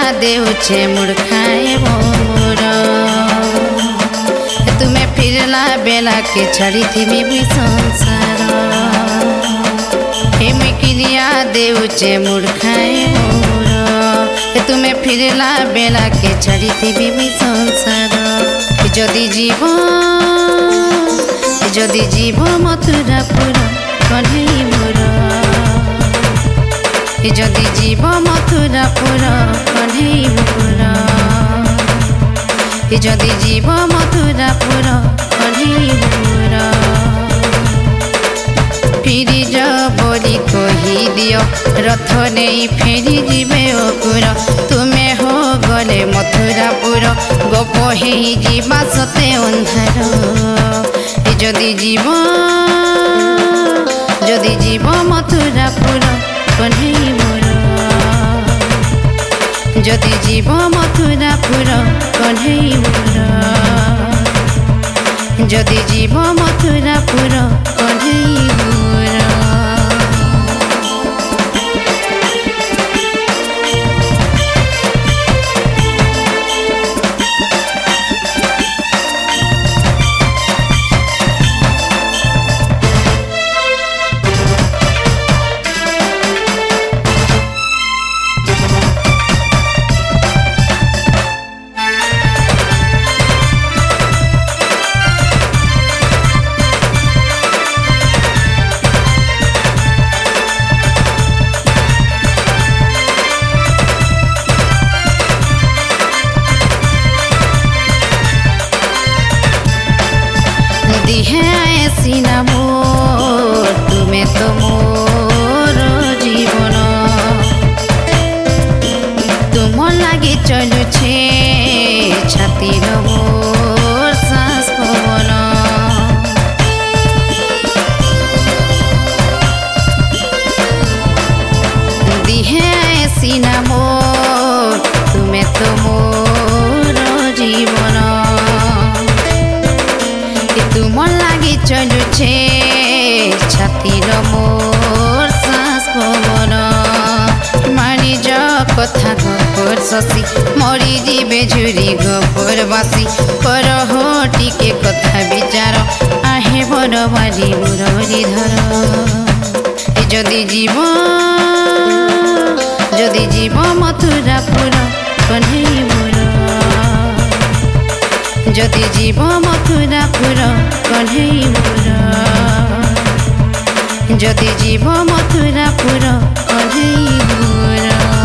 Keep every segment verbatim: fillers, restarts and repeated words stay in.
देउछे मुड़ खाए मोर तुम्हें फिरला बेला के छड़ी थी भी संसार हे मिकिरिया देउछे मुड़ खाए मोर तुम्हें फिरला बेला के छड़ी थी भी संसार जदि जीव जदि जीव मथुरापुर कन्हई मोर जदि जीव मथुरापुर कन्हई मोर जदि जीव मथुरापुर कन्हई मोर फिरी जा बोली कही दियो रथ नहीं फेरी जीवे ओपुर तुम्हें हो गले मथुरापुर गोप ही जीवा सते अंधार जदि जीव जदि जीव मथुरापुर कन्हई मोर जदि जीव मथुरापुर कन्हई मोर जदि जीव मथुरापुर कन्हई मोर दिहे ऐसी ना मोर तुम्हें तो मोर जीवन तुम लगी चलुछे छातीर मोर सांस पवन दिहे ऐसी ना मोर तुम्हें तो मोर जीवन तुम लगी चलुछे छातीर मोर सांस पवन मारी जा कथा गपर शशि मरी जीवे झुरी गपर बासी कर हो टिके कथा विचार आहे बर बारी मुरली धर जदि जीव जदि जीव मथुरापुर कन्हई मोर जदि जीव मथुरापुर कन्हई मोर जदि जीव मथुरापुर कन्हई मोर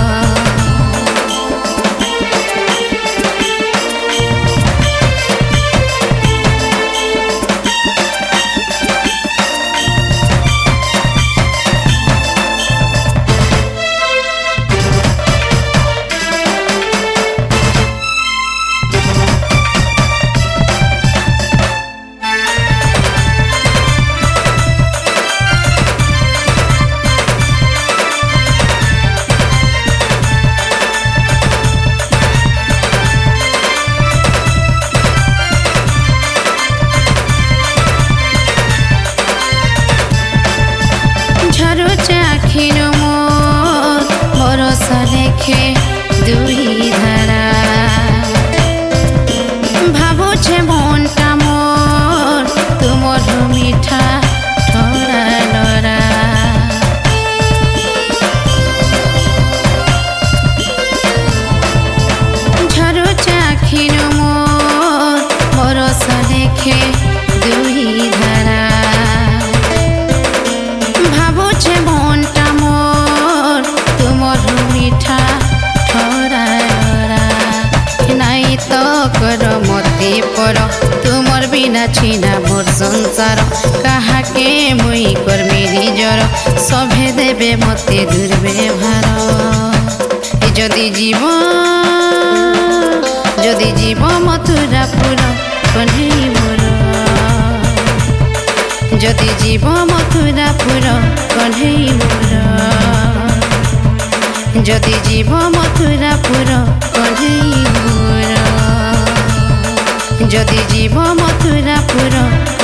चाखिर मोर बरस लेखे दुई धारा भावुछे मनटा मोर तुमर मिठा ठरा लरा झरो चाखिर मोर बरस लेखे दुई धारा भावुछे मनटा मोर तुमर मिठा ठरा नाई तो कर मते पर तुमर बिना छीना मोर संसार कहा के मुई कर मेरी जर सभे देवे मते दुर्व्यवहार जदि जीव जदि जीव मथुरापुर कन्हई मोर जदि जीव मथुरापुर कन्हई मोर जदि जीव मथुरापुर कन्हई मोर जदि जीव मथुरापुर